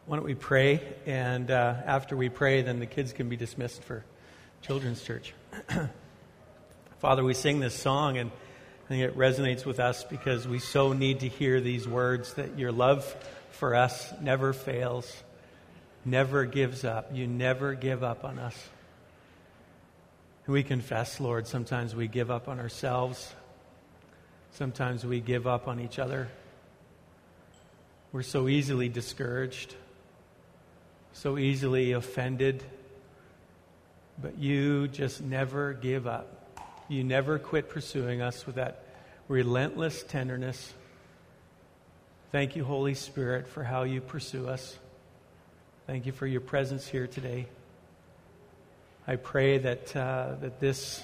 Why don't we pray, and after we pray, then the kids can be dismissed for children's church. Father, we sing this song, and I think it resonates with us because we so need to hear these words that your love for us never fails, never gives up. You never give up on us. And we confess, Lord, sometimes we give up on ourselves. Sometimes we give up on each other. We're so easily discouraged, so easily offended, but you just never give up. You never quit pursuing us with that relentless tenderness. Thank you, Holy Spirit, for how you pursue us. Thank you for your presence here today. I pray that this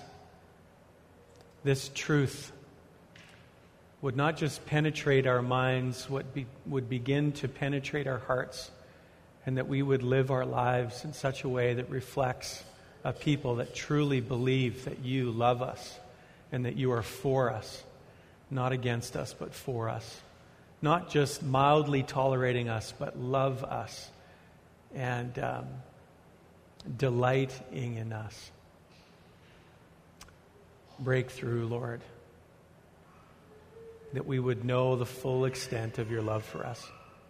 truth would not just penetrate our minds, would begin to penetrate our hearts, and that we would live our lives in such a way that reflects a people that truly believe that you love us and that you are for us, not against us, but for us. Not just mildly tolerating us, but love us and delighting in us. Breakthrough, Lord, that we would know the full extent of your love for us.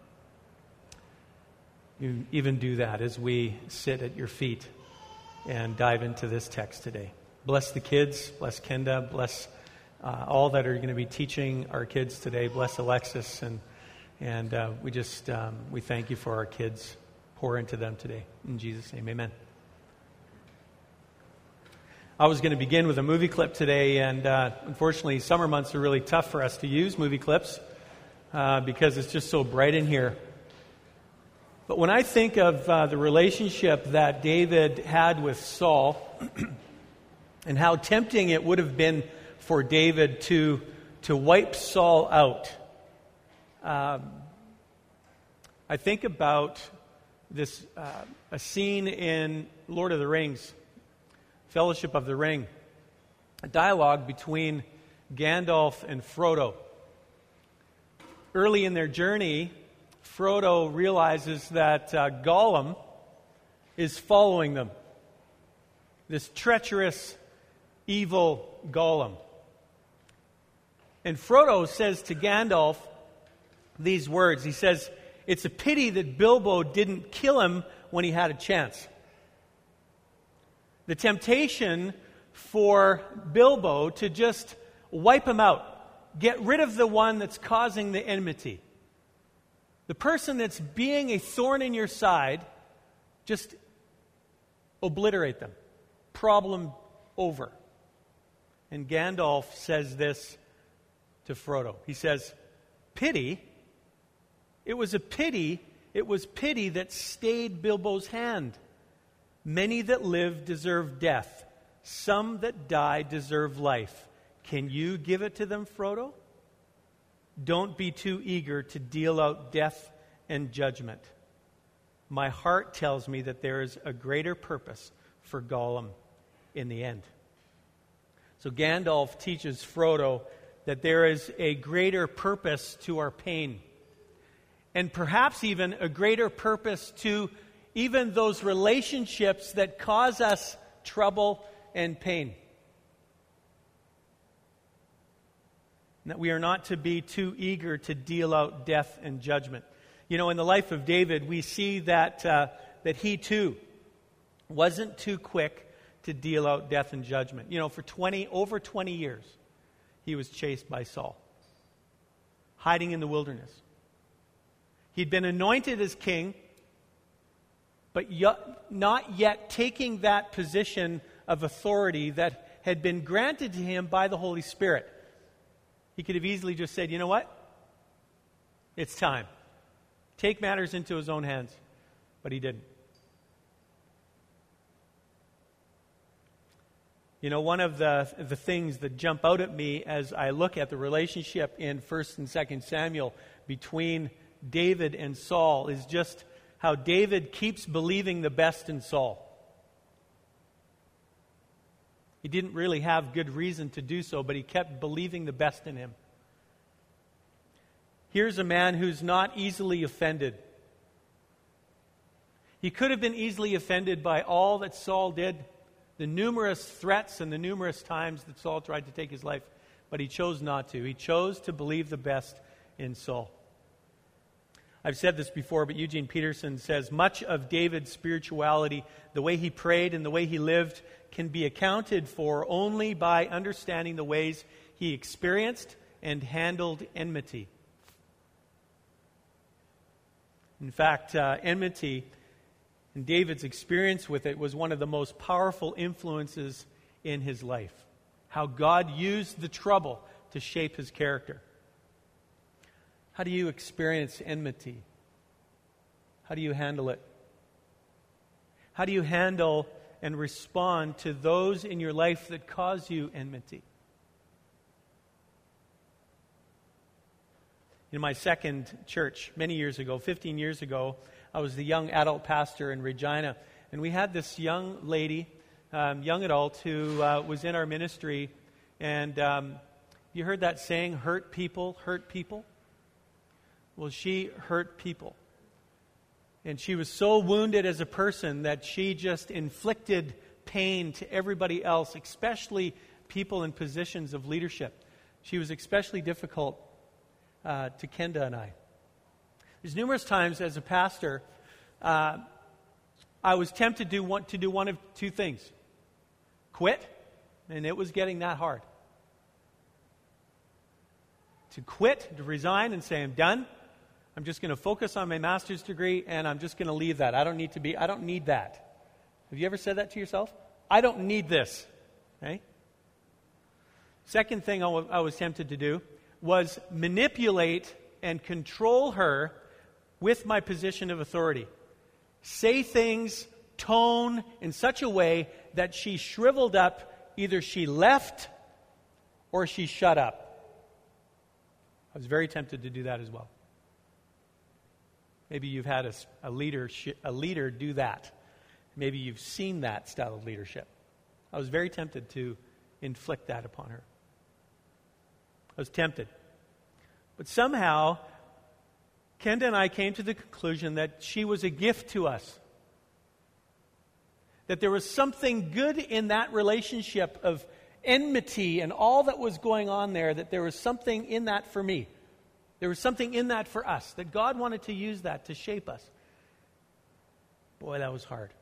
You even do that as we sit at your feet and dive into this text today. Bless the kids, bless Kenda, bless all that are going to be teaching our kids today. Bless Alexis, and we thank you for our kids. Pour into them today. In Jesus' name, amen. I was going to begin with a movie clip today, and unfortunately, summer months are really tough for us to use movie clips because it's just so bright in here. But when I think of the relationship that David had with Saul and how tempting it would have been for David to wipe Saul out, I think about this a scene in Lord of the Rings, Fellowship of the Ring, a dialogue between Gandalf and Frodo. Early in their journey, Frodo realizes that Gollum is following them. This treacherous, evil Gollum. And Frodo says to Gandalf these words. He says, "It's a pity that Bilbo didn't kill him when he had a chance." The temptation for Bilbo to just wipe him out, get rid of the one that's causing the enmity. The person that's being a thorn in your side, just obliterate them. Problem over. And Gandalf says this to Frodo. He says, "Pity? It was pity that stayed Bilbo's hand. Many that live deserve death. Some that die deserve life. Can you give it to them, Frodo? Don't be too eager to deal out death and judgment. My heart tells me that there is a greater purpose for Gollum in the end." So Gandalf teaches Frodo that there is a greater purpose to our pain. And perhaps even a greater purpose to even those relationships that cause us trouble and pain. That we are not to be too eager to deal out death and judgment. You know, in the life of David, we see that he too wasn't too quick to deal out death and judgment. You know, for over 20 years, he was chased by Saul, hiding in the wilderness. He'd been anointed as king, but not yet taking that position of authority that had been granted to him by the Holy Spirit. He could have easily just said, "You know what? It's time." Take matters into his own hands. But he didn't. You know, one of the things that jump out at me as I look at the relationship in 1 and 2 Samuel between David and Saul is just how David keeps believing the best in Saul. He didn't really have good reason to do so, but he kept believing the best in him. Here's a man who's not easily offended. He could have been easily offended by all that Saul did, the numerous threats and the numerous times that Saul tried to take his life, but he chose not to. He chose to believe the best in Saul. I've said this before, but Eugene Peterson says, much of David's spirituality, the way he prayed and the way he lived, can be accounted for only by understanding the ways he experienced and handled enmity. In fact, enmity and David's experience with it was one of the most powerful influences in his life. How God used the trouble to shape his character. How do you experience enmity? How do you handle it? How do you handle and respond to those in your life that cause you enmity? In my second church, many years ago, 15 years ago, I was the young adult pastor in Regina, and we had this young lady, young adult, who was in our ministry, and you heard that saying, hurt people, hurt people? Well, she hurt people. And she was so wounded as a person that she just inflicted pain to everybody else, especially people in positions of leadership. She was especially difficult to Kenda and I. There's numerous times as a pastor, I was tempted to do one of two things. Quit, and it was getting that hard. To quit, to resign and say, I'm done. I'm just going to focus on my master's degree, and I'm just going to leave that. I don't need that. Have you ever said that to yourself? I don't need this. Okay? Second thing I was tempted to do was manipulate and control her with my position of authority. Say things, tone in such a way that she shriveled up, either she left or she shut up. I was very tempted to do that as well. Maybe you've had a leader do that. Maybe you've seen that style of leadership. I was very tempted to inflict that upon her. I was tempted. But somehow, Kenda and I came to the conclusion that she was a gift to us. That there was something good in that relationship of enmity and all that was going on there, that there was something in that for me. There was something in that for us, that God wanted to use that to shape us. Boy, that was hard.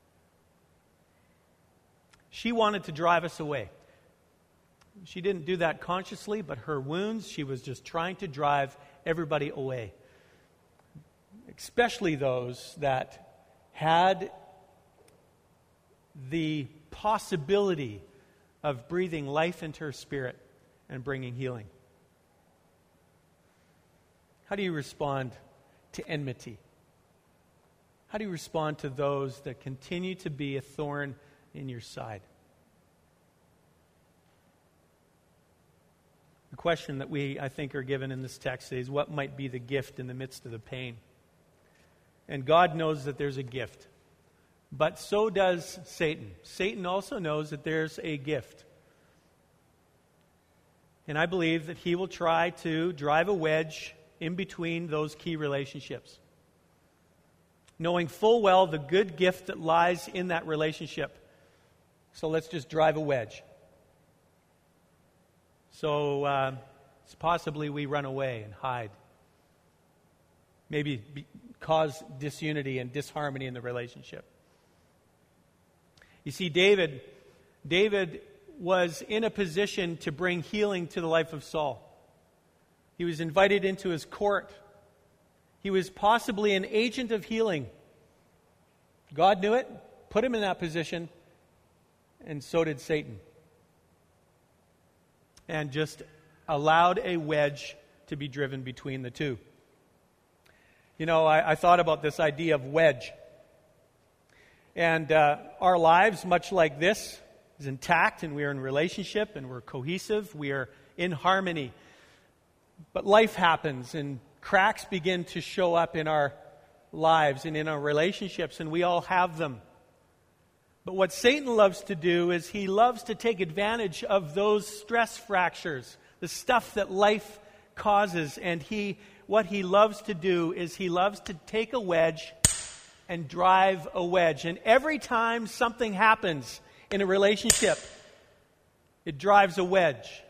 She wanted to drive us away. She didn't do that consciously, but her wounds, she was just trying to drive everybody away. Especially those that had the possibility of breathing life into her spirit and bringing healing. How do you respond to enmity? How do you respond to those that continue to be a thorn in your side? The question that we, I think, are given in this text is, what might be the gift in the midst of the pain? And God knows that there's a gift. But so does Satan. Satan also knows that there's a gift. And I believe that he will try to drive a wedge in between those key relationships, knowing full well the good gift that lies in that relationship. So let's just drive a wedge. So possibly we run away and hide. Maybe cause disunity and disharmony in the relationship. You see, David was in a position to bring healing to the life of Saul. He was invited into his court. He was possibly an agent of healing. God knew it, put him in that position, and so did Satan. And just allowed a wedge to be driven between the two. You know, I thought about this idea of wedge. And our lives, much like this, is intact, and we are in relationship, and we're cohesive, we are in harmony. But life happens, and cracks begin to show up in our lives and in our relationships, and we all have them. But what Satan loves to do is he loves to take advantage of those stress fractures, the stuff that life causes, and what he loves to do is he loves to take a wedge and drive a wedge. And every time something happens in a relationship, it drives a wedge.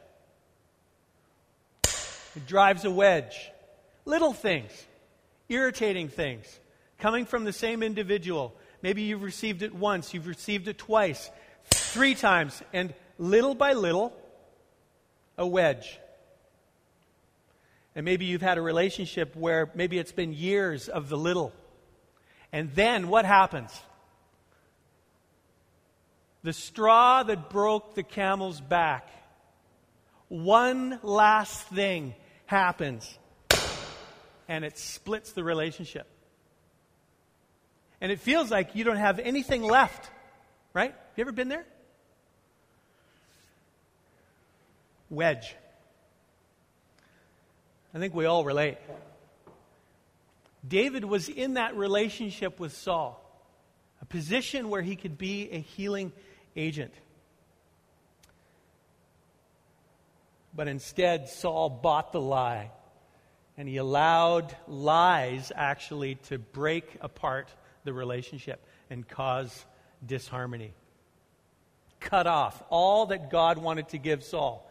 It drives a wedge. Little things, irritating things, coming from the same individual. Maybe you've received it once, you've received it twice, 3 times, and little by little, a wedge. And maybe you've had a relationship where maybe it's been years of the little. And then what happens? The straw that broke the camel's back. One last thing happens, and it splits the relationship. And it feels like you don't have anything left, right? Have you ever been there? Wedge. I think we all relate. David was in that relationship with Saul, a position where he could be a healing agent. But instead, Saul bought the lie, and he allowed lies actually to break apart the relationship and cause disharmony. Cut off all that God wanted to give Saul.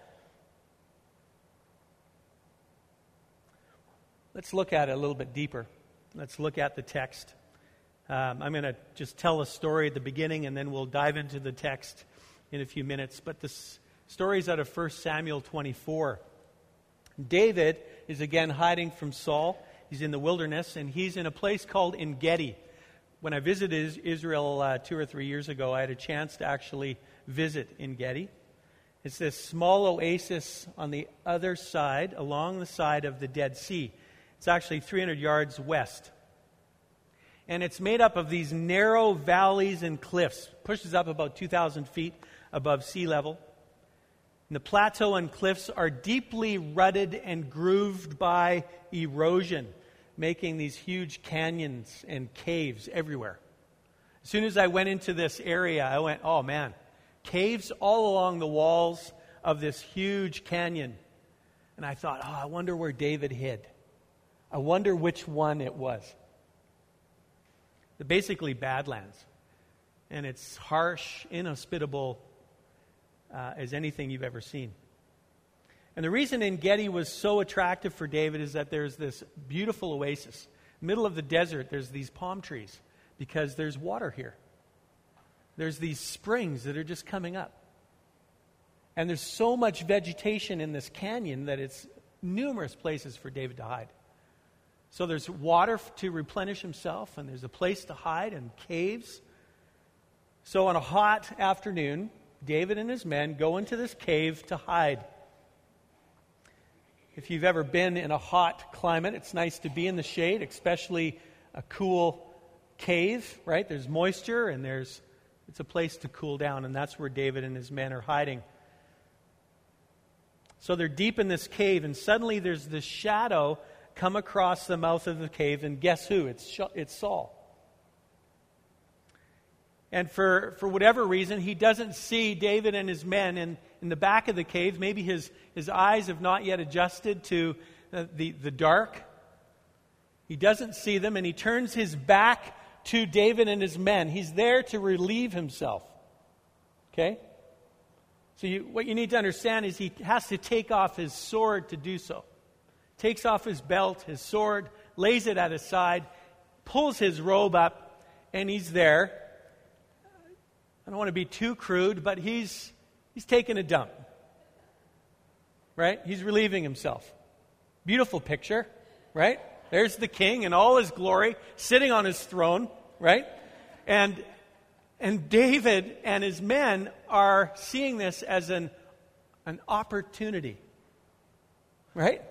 Let's look at it a little bit deeper. Let's look at the text. I'm going to just tell a story at the beginning, and then we'll dive into the text in a few minutes. But this story is out of 1 Samuel 24. David is again hiding from Saul. He's in the wilderness, and he's in a place called En-Gedi. When I visited Israel 2 or 3 years ago, I had a chance to actually visit En-Gedi. It's this small oasis on the other side, along the side of the Dead Sea. It's actually 300 yards west. And it's made up of these narrow valleys and cliffs. Pushes up about 2,000 feet above sea level. And the plateau and cliffs are deeply rutted and grooved by erosion, making these huge canyons and caves everywhere. As soon as I went into this area, I went, oh man, caves all along the walls of this huge canyon. And I thought, I wonder where David hid. I wonder which one it was. They're basically badlands. And it's harsh, inhospitable as anything you've ever seen. And the reason En-Gedi was so attractive for David is that there's this beautiful oasis. Middle of the desert, there's these palm trees because there's water here. There's these springs that are just coming up. And there's so much vegetation in this canyon that it's numerous places for David to hide. So there's water to replenish himself, and there's a place to hide, and caves. So on a hot afternoon, David and his men go into this cave to hide. If you've ever been in a hot climate, it's nice to be in the shade, especially a cool cave, right? There's moisture, and it's a place to cool down, and that's where David and his men are hiding. So they're deep in this cave, and suddenly there's this shadow come across the mouth of the cave, and guess who? It's Saul. And for whatever reason, he doesn't see David and his men in the back of the cave. Maybe his eyes have not yet adjusted to the dark. He doesn't see them, and he turns his back to David and his men. He's there to relieve himself. Okay? So what you need to understand is he has to take off his sword to do so. Takes off his belt, his sword, lays it at his side, pulls his robe up, and he's there. I don't want to be too crude, but he's taking a dump. Right? He's relieving himself. Beautiful picture, right? There's the king in all his glory, sitting on his throne, right? And David and his men are seeing this as an opportunity. Right?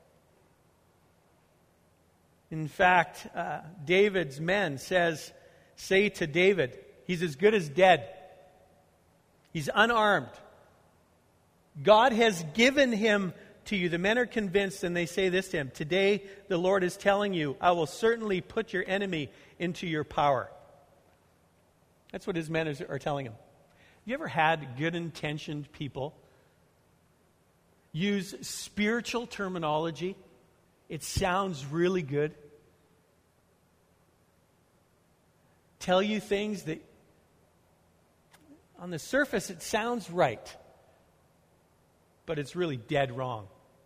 In fact, David's men say to David, he's as good as dead. He's unarmed. God has given him to you. The men are convinced, and they say this to him: today the Lord is telling you, I will certainly put your enemy into your power. That's what his men are telling him. You ever had good-intentioned people use spiritual terminology? It sounds really good. tell you things that on the surface it sounds right, but it's really dead wrong.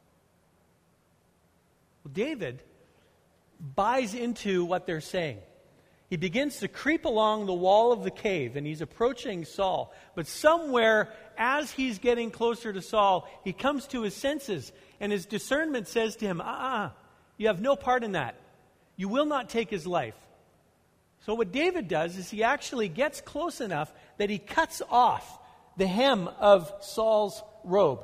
Well, David buys into what they're saying. He begins to creep along the wall of the cave, and he's approaching Saul. But somewhere, as he's getting closer to Saul, he comes to his senses, and his discernment says to him, you have no part in that. You will not take his life. So what David does is he actually gets close enough that he cuts off the hem of Saul's robe.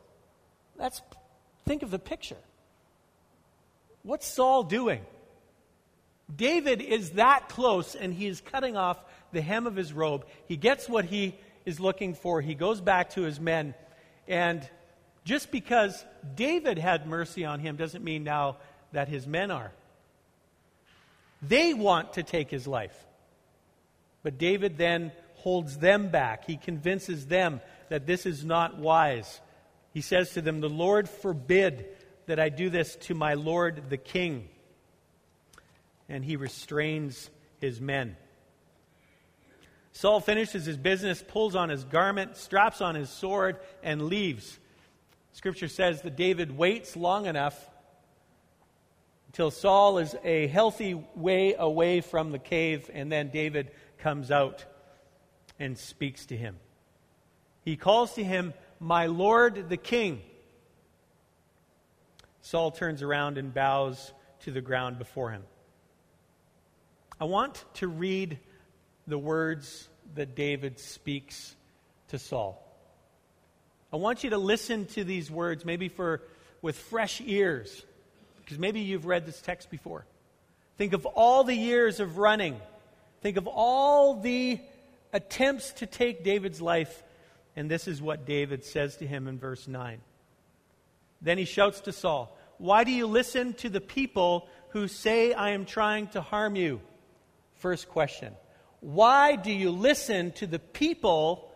Think of the picture. What's Saul doing? David is that close, and he is cutting off the hem of his robe. He gets what he is looking for. He goes back to his men. And just because David had mercy on him doesn't mean now that his men are. They want to take his life. But David then holds them back. He convinces them that this is not wise. He says to them, "The Lord forbid that I do this to my lord the king." And he restrains his men. Saul finishes his business, pulls on his garment, straps on his sword, and leaves. Scripture says that David waits long enough until Saul is a healthy way away from the cave, and then David comes out and speaks to him. He calls to him, "My lord the king." Saul turns around and bows to the ground before him. I want to read the words that David speaks to Saul. I want you to listen to these words, maybe with fresh ears, because maybe you've read this text before. Think of all the years of running. Think of all the attempts to take David's life, and this is what David says to him in verse 9. Then he shouts to Saul, "Why do you listen to the people who say I am trying to harm you?" First question. Why do you listen to the people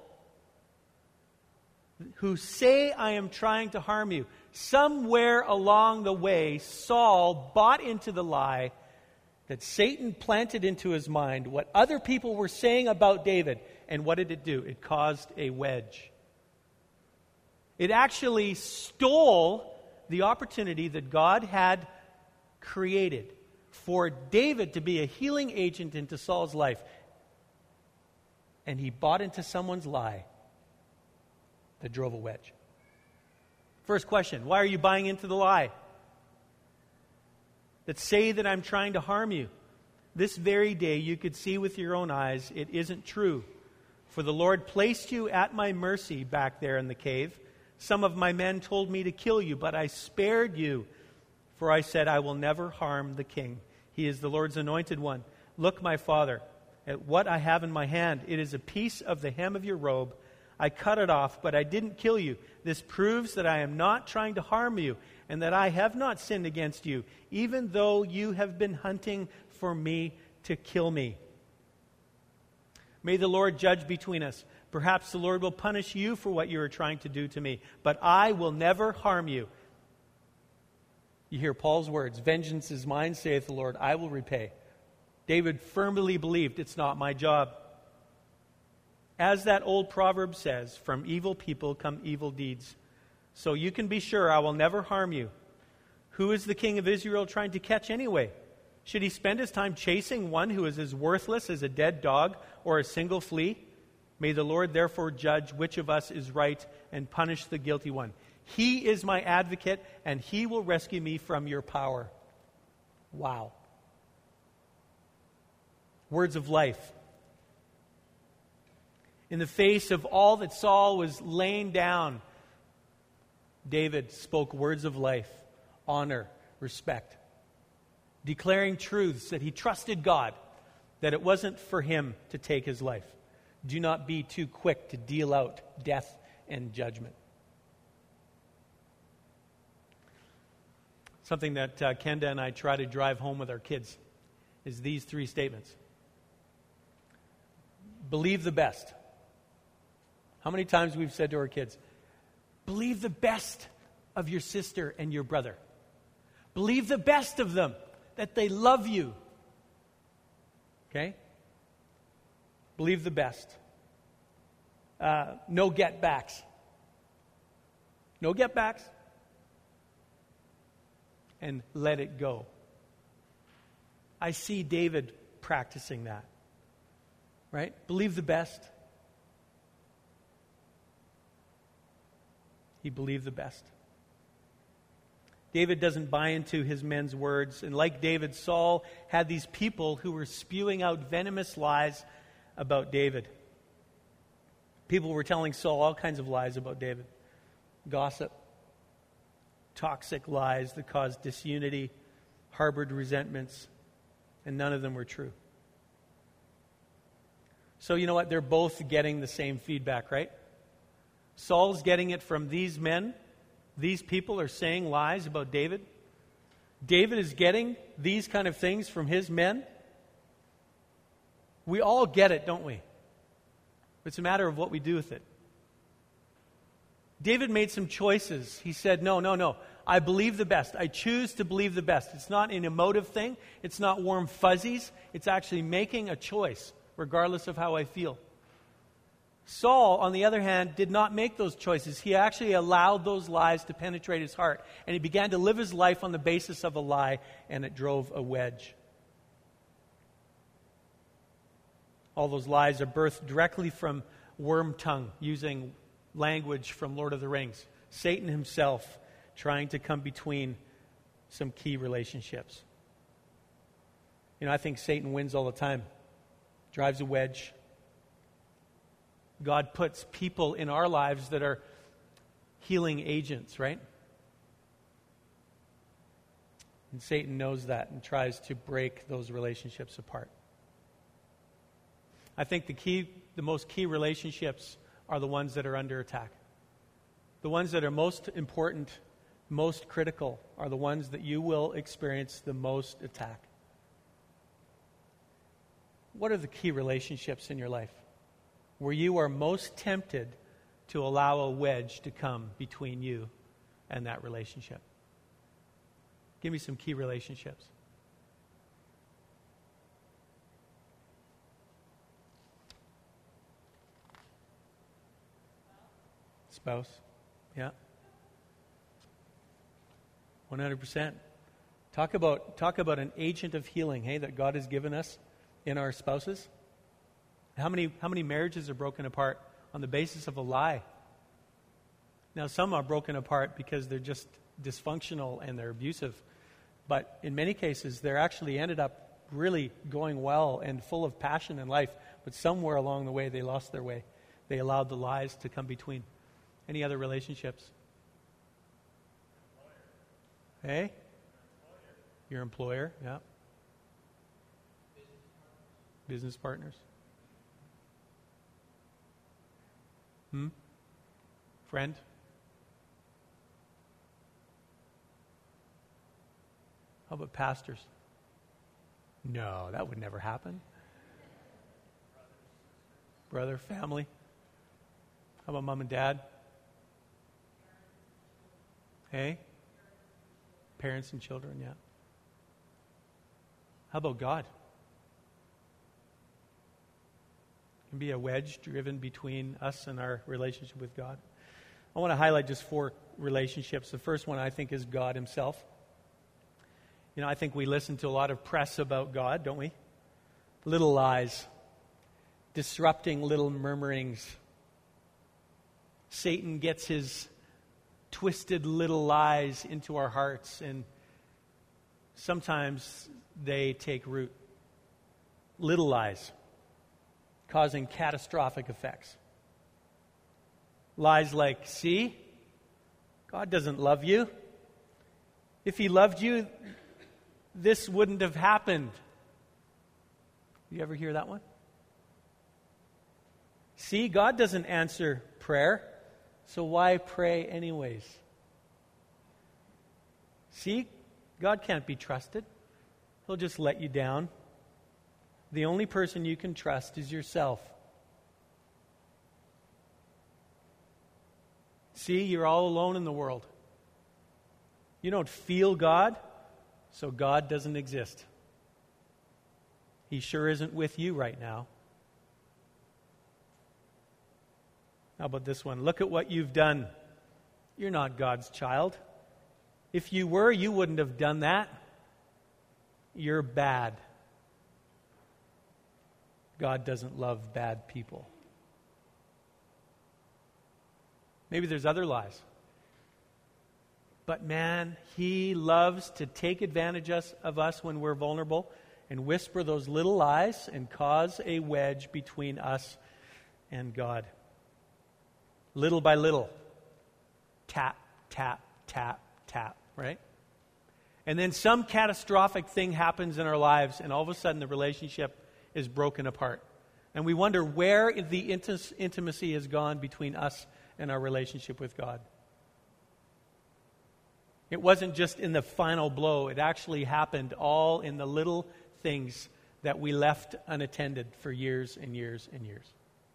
who say I am trying to harm you? Somewhere along the way, Saul bought into the lie that Satan planted into his mind what other people were saying about David. And what did it do? It caused a wedge. It actually stole the opportunity that God had created for David to be a healing agent into Saul's life. And he bought into someone's lie that drove a wedge. First question, why are you buying into the lie that say that I'm trying to harm you? This very day you could see with your own eyes it isn't true. For the Lord placed you at my mercy back there in the cave. Some of my men told me to kill you, but I spared you. For I said, I will never harm the king. He is the Lord's anointed one. Look, my father, at what I have in my hand. It is a piece of the hem of your robe. I cut it off, but I didn't kill you. This proves that I am not trying to harm you, and that I have not sinned against you, even though you have been hunting for me to kill me. May the Lord judge between us. Perhaps the Lord will punish you for what you are trying to do to me, but I will never harm you. You hear Paul's words, "Vengeance is mine, saith the Lord, I will repay." David firmly believed, it's not my job. As that old proverb says, from evil people come evil deeds. So you can be sure I will never harm you. Who is the king of Israel trying to catch anyway? Should he spend his time chasing one who is as worthless as a dead dog or a single flea? May the Lord therefore judge which of us is right and punish the guilty one. He is my advocate, and he will rescue me from your power. Wow. Words of life. In the face of all that Saul was laying down, David spoke words of life, honor, respect, declaring truths that he trusted God, that it wasn't for him to take his life. Do not be too quick to deal out death and judgment. Something that Kenda and I try to drive home with our kids is these three statements. Believe the best. How many times we've said to our kids, believe the best of your sister and your brother. Believe the best of them, that they love you. Okay? Believe the best. No get backs. No get backs. And let it go. I see David practicing that. Right? Believe the best. He believed the best. David doesn't buy into his men's words. And like David, Saul had these people who were spewing out venomous lies about David. People were telling Saul all kinds of lies about David. Gossip, toxic lies that caused disunity, harbored resentments, and none of them were true. So you know what? They're both getting the same feedback, right? Saul's getting it from these men. These people are saying lies about David. David is getting these kind of things from his men. We all get it, don't we? It's a matter of what we do with it. David made some choices. He said, no. I believe the best. I choose to believe the best. It's not an emotive thing. It's not warm fuzzies. It's actually making a choice, regardless of how I feel. Saul, on the other hand, did not make those choices. He actually allowed those lies to penetrate his heart. And he began to live his life on the basis of a lie, and it drove a wedge. All those lies are birthed directly from worm tongue, using language from Lord of the Rings. Satan himself trying to come between some key relationships. You know, I think Satan wins all the time. Drives a wedge. God puts people in our lives that are healing agents, right? And Satan knows that and tries to break those relationships apart. I think the most key relationships are the ones that are under attack. The ones that are most important, most critical, are the ones that you will experience the most attack. What are the key relationships in your life where you are most tempted to allow a wedge to come between you and that relationship? Give me some key relationships. Spouse. Yeah. 100%. Talk about an agent of healing, hey, that God has given us in our spouses. How many marriages are broken apart on the basis of a lie? Now, some are broken apart because they're just dysfunctional and they're abusive. But in many cases, they're actually ended up really going well and full of passion in life. But somewhere along the way, they lost their way. They allowed the lies to come between. Any other relationships? Hey? Your employer, yeah. Business partners. Friend? How about pastors? No, that would never happen. Brother, family? How about mom and dad? Hey? Parents and children, yeah. How about God? It can be a wedge driven between us and our relationship with God. I want to highlight just 4 relationships. The first one, I think, is God himself. You know, I think we listen to a lot of press about God, don't we? Little lies, disrupting little murmurings. Satan gets his twisted little lies into our hearts, and sometimes they take root. Little lies, causing catastrophic effects. Lies like, see, God doesn't love you. If he loved you, this wouldn't have happened. You ever hear that one? See, God doesn't answer prayer, so why pray anyways? See, God can't be trusted. He'll just let you down. The only person you can trust is yourself. See, you're all alone in the world. You don't feel God, so God doesn't exist. He sure isn't with you right now. How about this one? Look at what you've done. You're not God's child. If you were, you wouldn't have done that. You're bad. God doesn't love bad people. Maybe there's other lies. But man, He loves to take advantage of us when we're vulnerable and whisper those little lies and cause a wedge between us and God. Little by little. Tap, tap, tap, tap, right? And then some catastrophic thing happens in our lives, and all of a sudden the relationship is broken apart. And we wonder where the intimacy has gone between us and our relationship with God. It wasn't just in the final blow. It actually happened all in the little things that we left unattended for years and years and years.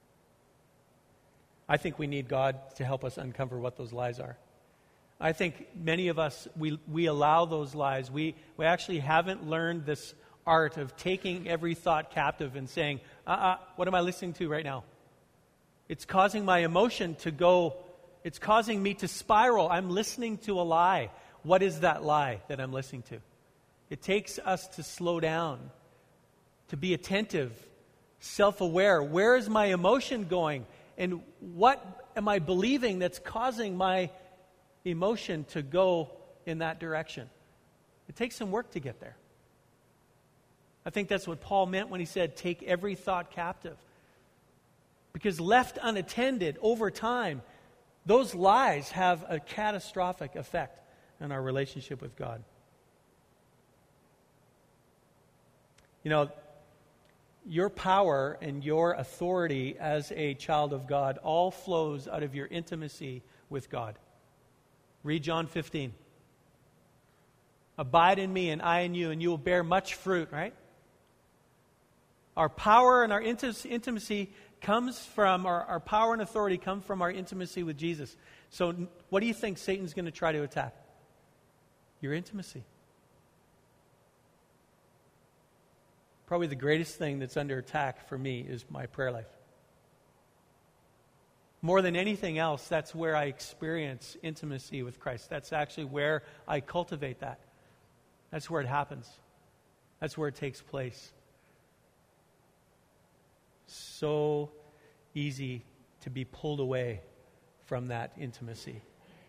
I think we need God to help us uncover what those lies are. I think many of us, we allow those lies. We actually haven't learned this art of taking every thought captive and saying, what am I listening to right now? It's causing my emotion to go, it's causing me to spiral. I'm listening to a lie. What is that lie that I'm listening to? It takes us to slow down, to be attentive, self-aware. Where is my emotion going? And what am I believing that's causing my emotion to go in that direction? It takes some work to get there. I think that's what Paul meant when he said, take every thought captive. Because left unattended over time, those lies have a catastrophic effect on our relationship with God. You know, your power and your authority as a child of God all flows out of your intimacy with God. Read John 15. Abide in me and I in you, and you will bear much fruit, right? Our power and our intimacy comes from, our power and authority come from our intimacy with Jesus. So what do you think Satan's going to try to attack? Your intimacy. Probably the greatest thing that's under attack for me is my prayer life. More than anything else, that's where I experience intimacy with Christ. That's actually where I cultivate that. That's where it happens. That's where it takes place. So easy to be pulled away from that intimacy.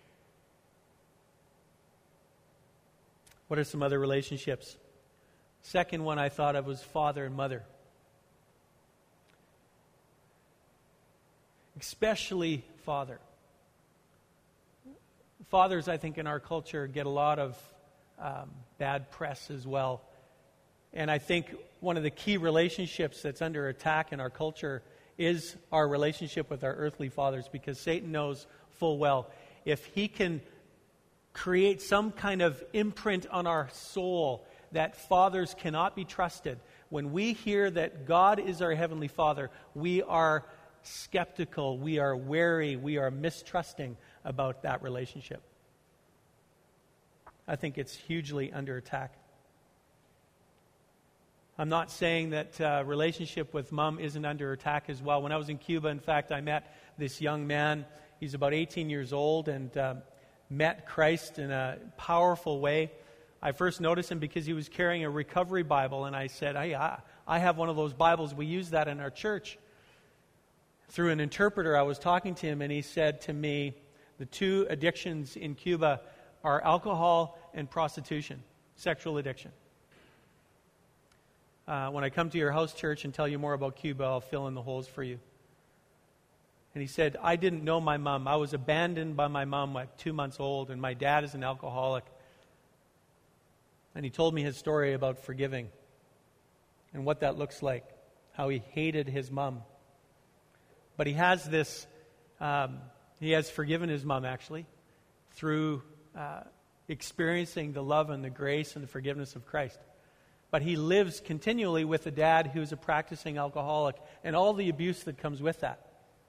What are some other relationships? Second one I thought of was father and mother. Especially father. Fathers, I think, in our culture get a lot of bad press as well. And I think one of the key relationships that's under attack in our culture is our relationship with our earthly fathers, because Satan knows full well if he can create some kind of imprint on our soul that fathers cannot be trusted. When we hear that God is our heavenly Father, we are skeptical, we are wary, we are mistrusting about that relationship. I think it's hugely under attack. I'm not saying that relationship with mom isn't under attack as well. When I was in Cuba, in fact, I met this young man. He's about 18 years old and met Christ in a powerful way. I first noticed him because he was carrying a recovery Bible, and I said, hey, I have one of those Bibles. We use that in our church. Through an interpreter, I was talking to him, and he said to me, the two addictions in Cuba are alcohol and prostitution, sexual addiction. When I come to your house church and tell you more about Cuba, I'll fill in the holes for you. And he said, I didn't know my mom. I was abandoned by my mom at 2 months old, and my dad is an alcoholic. And he told me his story about forgiving and what that looks like, how he hated his mom. But he has this, he has forgiven his mom actually through experiencing the love and the grace and the forgiveness of Christ. But he lives continually with a dad who's a practicing alcoholic and all the abuse that comes with that.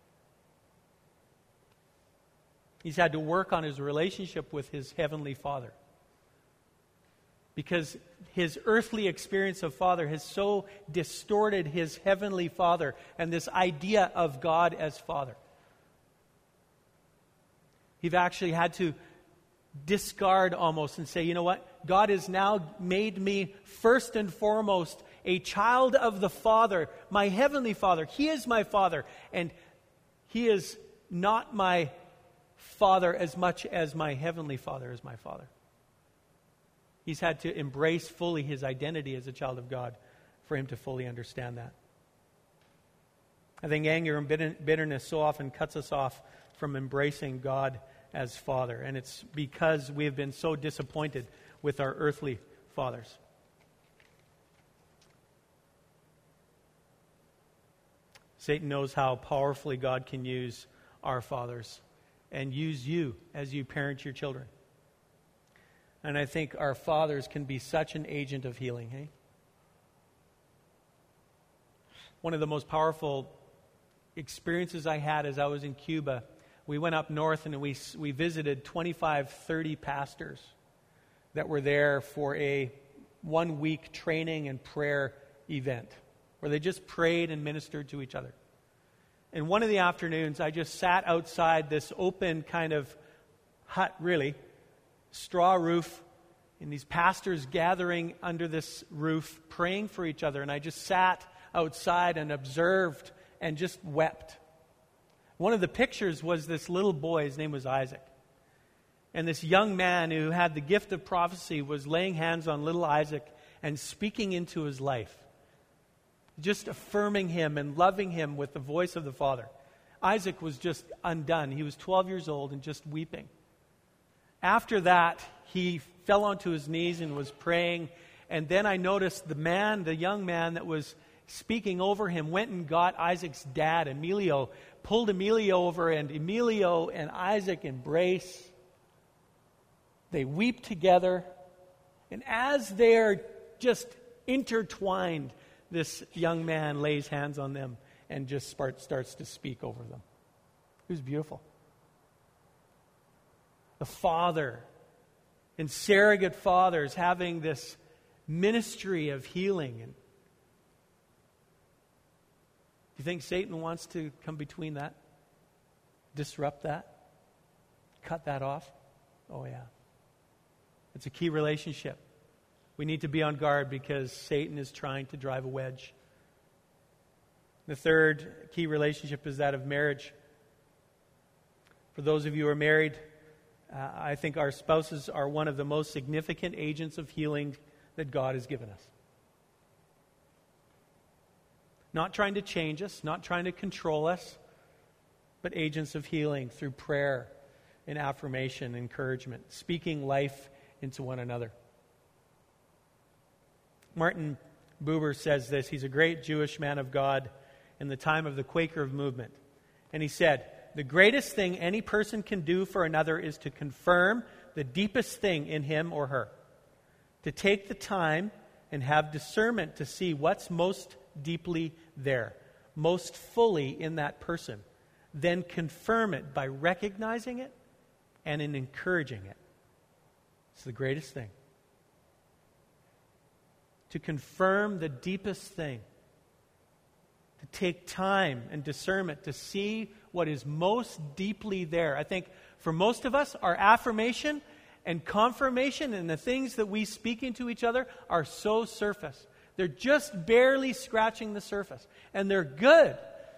He's had to work on his relationship with his heavenly Father, because his earthly experience of Father has so distorted his heavenly Father and this idea of God as Father. You've actually had to discard almost and say, you know what? God has now made me first and foremost a child of the Father, my heavenly Father. He is my Father, and He is not my Father as much as my heavenly Father is my Father. He's had to embrace fully his identity as a child of God for him to fully understand that. I think anger and bitterness so often cuts us off from embracing God as Father. And it's because we have been so disappointed with our earthly fathers. Satan knows how powerfully God can use our fathers and use you as you parent your children. And I think our fathers can be such an agent of healing. Hey? One of the most powerful experiences I had as I was in Cuba, we went up north and we visited 25, 30 pastors that were there for a 1-week training and prayer event where they just prayed and ministered to each other. And one of the afternoons, I just sat outside this open kind of hut, really, straw roof, and these pastors gathering under this roof, praying for each other. And I just sat outside and observed and just wept. One of the pictures was this little boy, his name was Isaac. And this young man who had the gift of prophecy was laying hands on little Isaac and speaking into his life, just affirming him and loving him with the voice of the Father. Isaac was just undone. He was 12 years old and just weeping. After that, he fell onto his knees and was praying. And then I noticed the young man that was speaking over him, went and got Isaac's dad, Emilio, pulled Emilio over, and Emilio and Isaac embrace. They weep together. And as they're just intertwined, this young man lays hands on them and just starts to speak over them. It was beautiful. The father and surrogate fathers having this ministry of healing. And do you think Satan wants to come between that? Disrupt that? Cut that off? Oh yeah. It's a key relationship. We need to be on guard because Satan is trying to drive a wedge. The third key relationship is that of marriage. For those of you who are married, I think our spouses are one of the most significant agents of healing that God has given us. Not trying to change us, not trying to control us, but agents of healing through prayer and affirmation, encouragement, speaking life into one another. Martin Buber says this. He's a great Jewish man of God in the time of the Quaker movement. And he said, "The greatest thing any person can do for another is to confirm the deepest thing in him or her. To take the time and have discernment to see what's most deeply there, most fully in that person. Then confirm it by recognizing it and in encouraging it." It's the greatest thing. To confirm the deepest thing. To take time and discernment to see what is most deeply there. I think for most of us, our affirmation and confirmation and the things that we speak into each other are so surface. They're just barely scratching the surface. And they're good.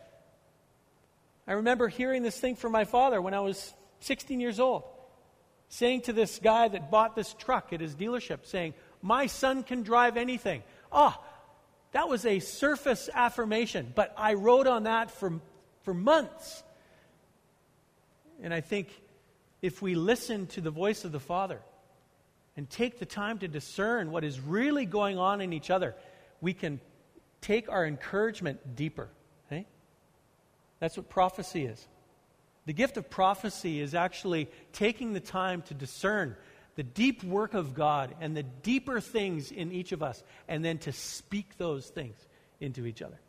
I remember hearing this thing from my father when I was 16 years old. Saying to this guy that bought this truck at his dealership, saying, "My son can drive anything." That was a surface affirmation. But I wrote on that for months. And I think if we listen to the voice of the Father and take the time to discern what is really going on in each other, we can take our encouragement deeper. Okay? That's what prophecy is. The gift of prophecy is actually taking the time to discern the deep work of God and the deeper things in each of us, and then to speak those things into each other.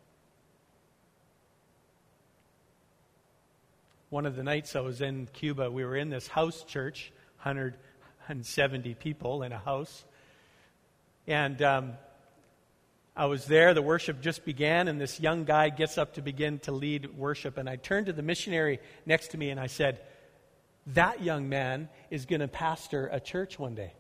One of the nights I was in Cuba, we were in this house church, 170 people in a house. And I was there, the worship just began, and this young guy gets up to begin to lead worship. And I turned to the missionary next to me and I said, that young man is going to pastor a church one day.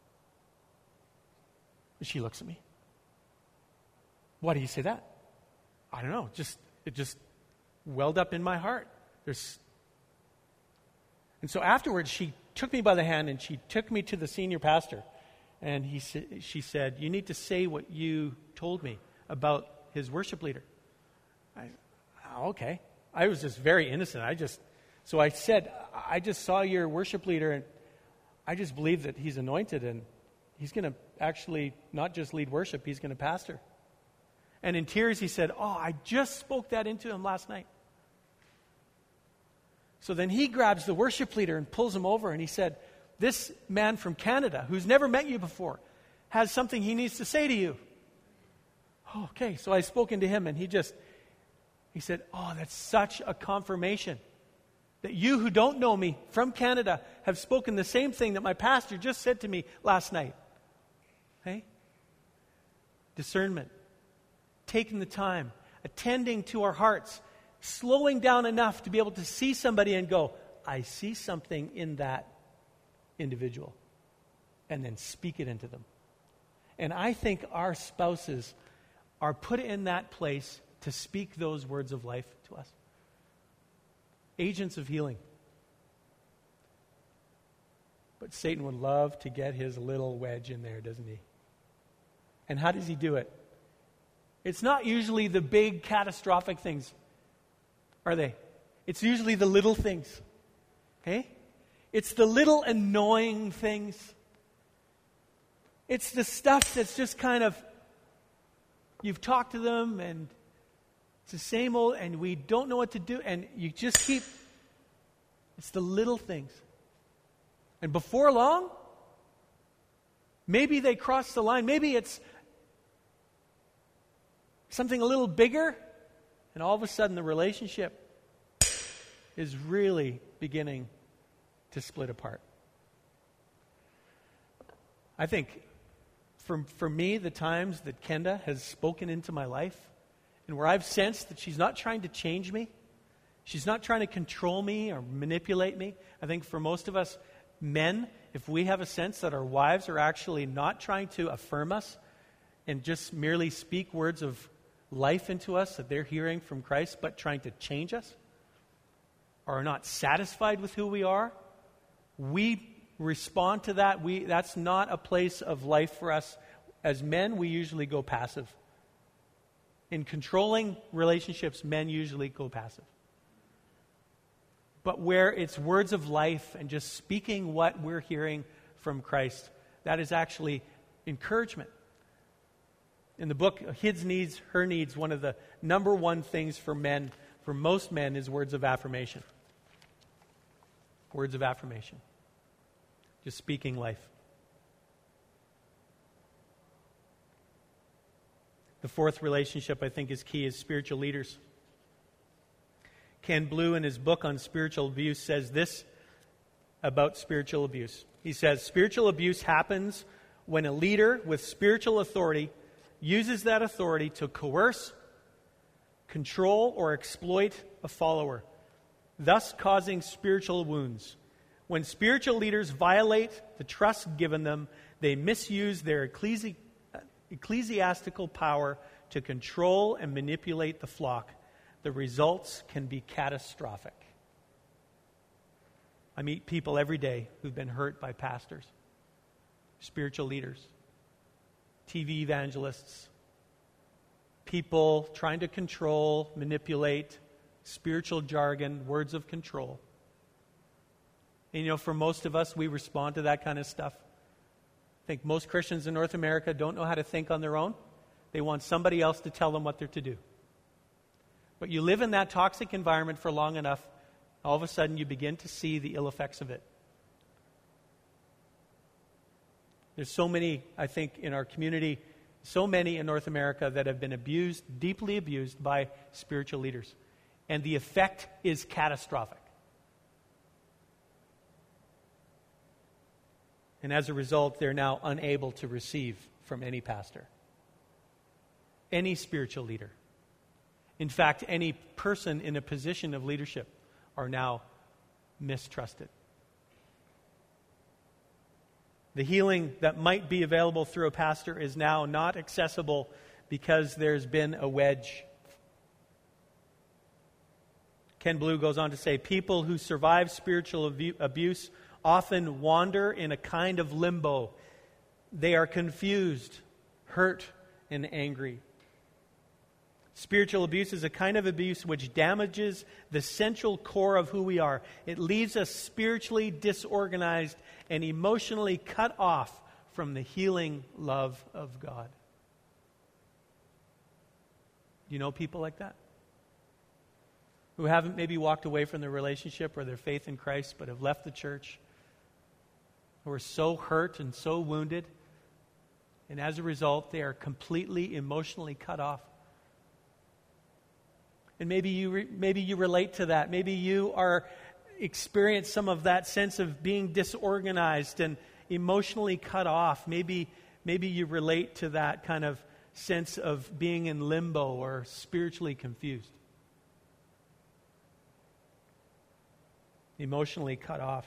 She looks at me. Why do you say that? I don't know. It just welled up in my heart. And so afterwards, she took me by the hand and she took me to the senior pastor. And she said, you need to say what you told me about his worship leader. Okay. I was just very innocent. So I said, I just saw your worship leader and I just believe that he's anointed and he's going to actually not just lead worship, he's going to pastor. And in tears he said, I just spoke that into him last night. So then he grabs the worship leader and pulls him over and he said, this man from Canada who's never met you before has something he needs to say to you. Okay, so I spoke into him and he said, that's such a confirmation that you who don't know me from Canada have spoken the same thing that my pastor just said to me last night. Okay? Discernment. Taking the time. Attending to our hearts. Slowing down enough to be able to see somebody and go, I see something in that individual. And then speak it into them. And I think our spouses are put in that place to speak those words of life to us. Agents of healing. But Satan would love to get his little wedge in there, doesn't he? And how does he do it? It's not usually the big catastrophic things, are they? It's usually the little things. Okay? It's the little annoying things. It's the stuff that's just kind of, you've talked to them and it's the same old, and we don't know what to do, and you just keep, it's the little things. And before long, maybe they cross the line, maybe it's something a little bigger, and all of a sudden the relationship is really beginning to split apart. I think for me, the times that Kenda has spoken into my life, and where I've sensed that she's not trying to change me, she's not trying to control me or manipulate me. I think for most of us men, if we have a sense that our wives are actually not trying to affirm us and just merely speak words of life into us that they're hearing from Christ, but trying to change us, or are not satisfied with who we are, we respond to that. That's not a place of life for us. As men, we usually go passive. In controlling relationships, men usually go passive. But where it's words of life and just speaking what we're hearing from Christ, that is actually encouragement. In the book, His Needs, Her Needs, one of the number one things for men, for most men, is words of affirmation. Words of affirmation. Just speaking life. The fourth relationship I think is key is spiritual leaders. Ken Blue, in his book on spiritual abuse, says this about spiritual abuse. He says, spiritual abuse happens when a leader with spiritual authority uses that authority to coerce, control, or exploit a follower, thus causing spiritual wounds. When spiritual leaders violate the trust given them, they misuse their ecclesiastical power to control and manipulate the flock. The results can be catastrophic. I meet people every day who've been hurt by pastors, spiritual leaders, TV evangelists, people trying to control, manipulate, spiritual jargon, words of control. And for most of us, we respond to that kind of stuff. I think most Christians in North America don't know how to think on their own. They want somebody else to tell them what they're to do. But you live in that toxic environment for long enough, all of a sudden you begin to see the ill effects of it. There's so many, I think, in our community, so many in North America that have been abused, deeply abused by spiritual leaders. And the effect is catastrophic. And as a result, they're now unable to receive from any pastor, any spiritual leader. In fact, any person in a position of leadership are now mistrusted. The healing that might be available through a pastor is now not accessible because there's been a wedge. Ken Blue goes on to say, people who survive spiritual abuse often wander in a kind of limbo. They are confused, hurt, and angry. Spiritual abuse is a kind of abuse which damages the central core of who we are. It leaves us spiritually disorganized and emotionally cut off from the healing love of God. You know people like that? Who haven't maybe walked away from their relationship or their faith in Christ, but have left the church, who are so hurt and so wounded, and as a result, they are completely emotionally cut off. And maybe you relate to that. Maybe you experience some of that sense of being disorganized and emotionally cut off. Maybe you relate to that kind of sense of being in limbo or spiritually confused. Emotionally cut off.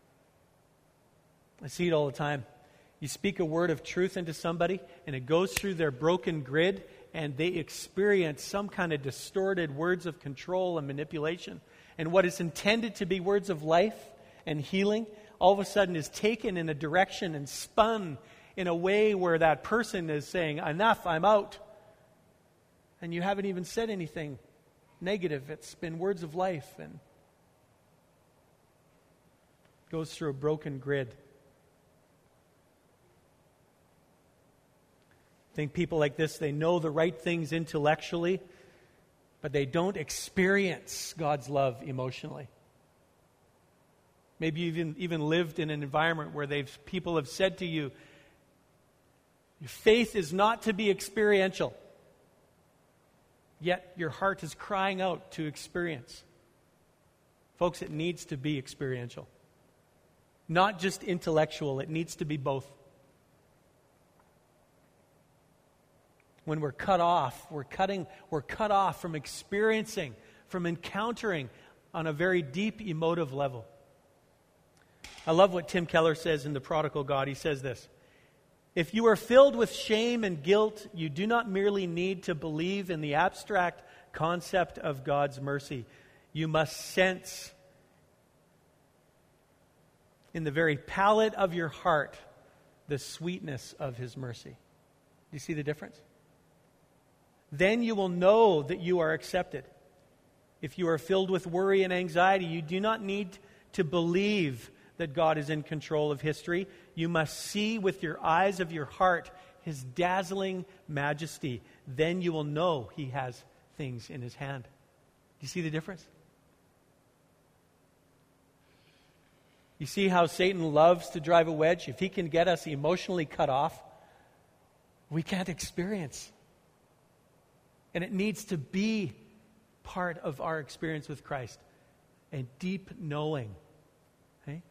I see it all the time. You speak a word of truth into somebody, and it goes through their broken grid, and they experience some kind of distorted words of control and manipulation. And what is intended to be words of life and healing, all of a sudden is taken in a direction and spun in a way where that person is saying, enough, I'm out. And you haven't even said anything negative. It's been words of life, and goes through a broken grid. I think people like this, they know the right things intellectually, but they don't experience God's love emotionally. Maybe you even lived in an environment where people have said to you, your faith is not to be experiential. Yet your heart is crying out to experience. Folks, it needs to be experiential. Not just intellectual, it needs to be both. When we're cut off, we're cut off from experiencing, from encountering on a very deep emotive level. I love what Tim Keller says in The Prodigal God. He says this: if you are filled with shame and guilt, you do not merely need to believe in the abstract concept of God's mercy. You must sense in the very palate of your heart the sweetness of His mercy. Do you see the difference? Then you will know that you are accepted. If you are filled with worry and anxiety, you do not need to believe that God is in control of history. You must see with your eyes of your heart His dazzling majesty. Then you will know He has things in His hand. Do you see the difference? You see how Satan loves to drive a wedge? If he can get us emotionally cut off, we can't experience. And it needs to be part of our experience with Christ. A deep knowing. Okay?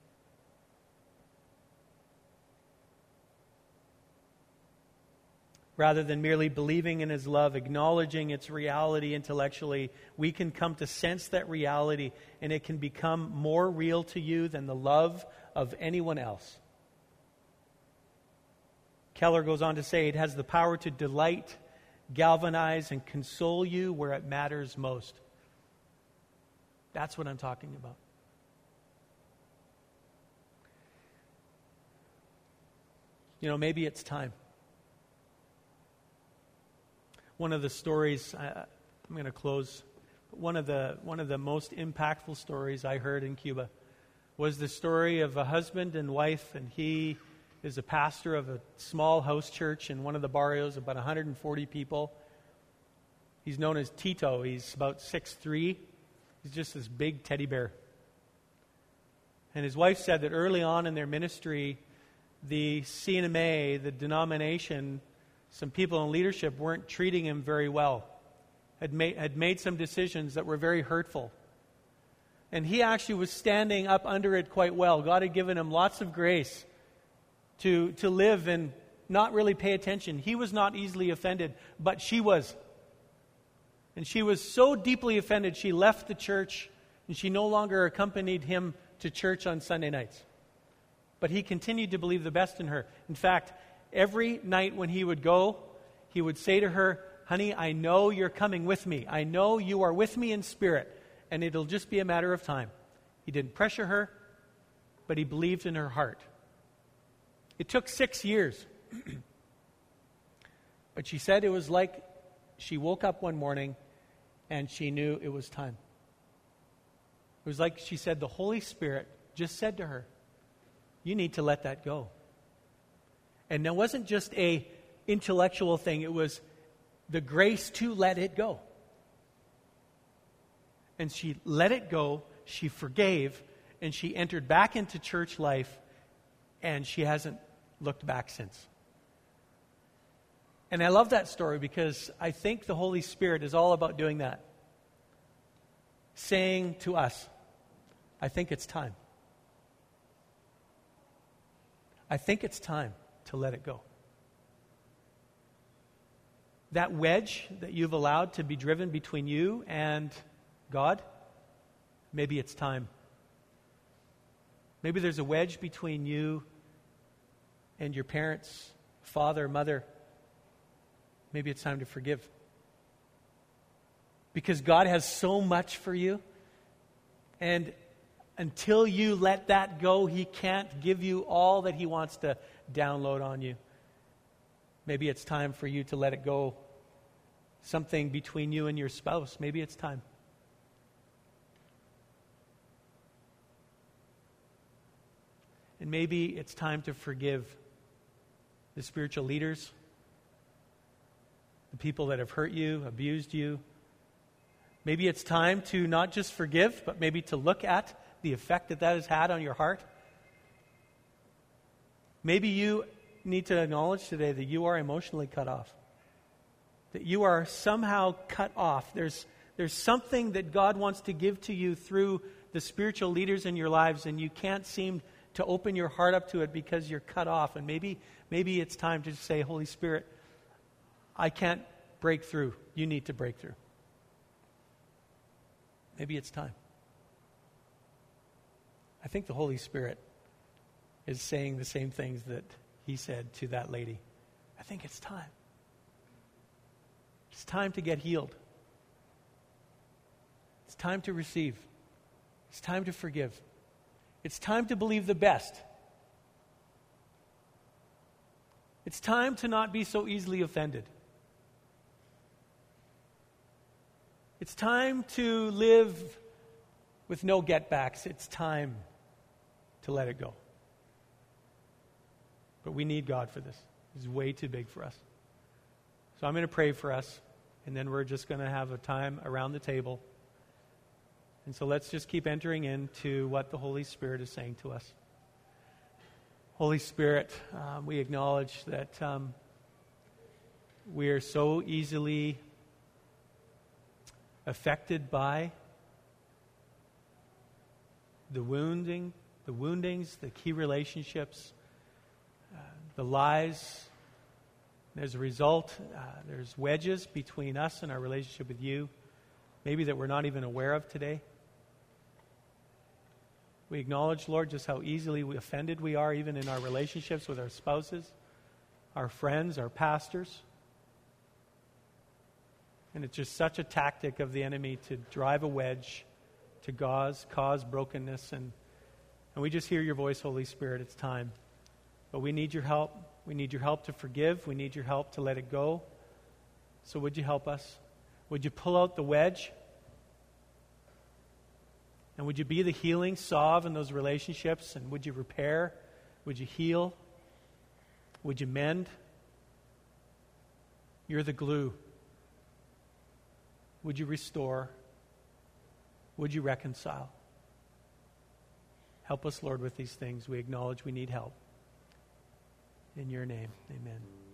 Rather than merely believing in His love, acknowledging its reality intellectually, we can come to sense that reality, and it can become more real to you than the love of anyone else. Keller goes on to say it has the power to delight, galvanize, and console you where it matters most. That's what I'm talking about. You know, maybe it's time. One of the stories, I'm going to close, one of the most impactful stories I heard in Cuba was the story of a husband and wife, and he is a pastor of a small house church in one of the barrios, about 140 people. He's known as Tito. He's about 6'3". He's just this big teddy bear. And his wife said that early on in their ministry, the CNMA, the denomination, some people in leadership weren't treating him very well, had made some decisions that were very hurtful. And he actually was standing up under it quite well. God had given him lots of grace to live and not really pay attention. He was not easily offended, but she was. And she was so deeply offended, she left the church, and she no longer accompanied him to church on Sunday nights. but he continued to believe the best in her. In fact, every night when he would go, he would say to her, "Honey, I know you're coming with me. I know you are with me in spirit, and it'll just be a matter of time." He didn't pressure her, but he believed in her heart. It took 6 years. But she said it was like she woke up one morning and she knew it was time. It was like she said the Holy Spirit just said to her, "You need to let that go." And it wasn't just a intellectual thing, it was the grace to let it go. And she let it go, she forgave, and she entered back into church life, and she hasn't looked back since. And I love that story because I think the Holy Spirit is all about doing that. Saying to us, I think it's time. I think it's time to let it go. That wedge that you've allowed to be driven between you and God, maybe it's time. Maybe there's a wedge between you and your parents, father, mother. Maybe it's time to forgive. Because God has so much for you, and until you let that go, He can't give you all that He wants to download on you. Maybe it's time for you to let it go. Something between you and your spouse. Maybe it's time. And maybe it's time to forgive the spiritual leaders, the people that have hurt you, abused you. Maybe it's time to not just forgive, but maybe to look at the effect that has had on your heart. Maybe you need to acknowledge today that you are emotionally cut off. That you are somehow cut off. There's something that God wants to give to you through the spiritual leaders in your lives, and you can't seem to open your heart up to it because you're cut off. And maybe it's time to say, Holy Spirit, I can't break through. You need to break through. Maybe it's time. I think the Holy Spirit is saying the same things that He said to that lady. I think it's time. It's time to get healed. It's time to receive. It's time to forgive. It's time to believe the best. It's time to not be so easily offended. It's time to live with no get-backs. It's time to let it go. But we need God for this. It's way too big for us. So I'm going to pray for us, and then we're just going to have a time around the table. And so let's just keep entering into what the Holy Spirit is saying to us. Holy Spirit, we acknowledge that we are so easily affected by the woundings, the key relationships, the lies. As a result, there's wedges between us and our relationship with you, maybe that we're not even aware of today. We acknowledge, Lord, just how easily offended we are, even in our relationships with our spouses, our friends, our pastors. And it's just such a tactic of the enemy to drive a wedge, to cause brokenness. And we just hear your voice, Holy Spirit, it's time. But we need your help. We need your help to forgive. We need your help to let it go. So would you help us? Would you pull out the wedge? And would you be the healing salve in those relationships? And would you repair? Would you heal? Would you mend? You're the glue. Would you restore? Would you reconcile? Help us, Lord, with these things. We acknowledge we need help. In your name, amen.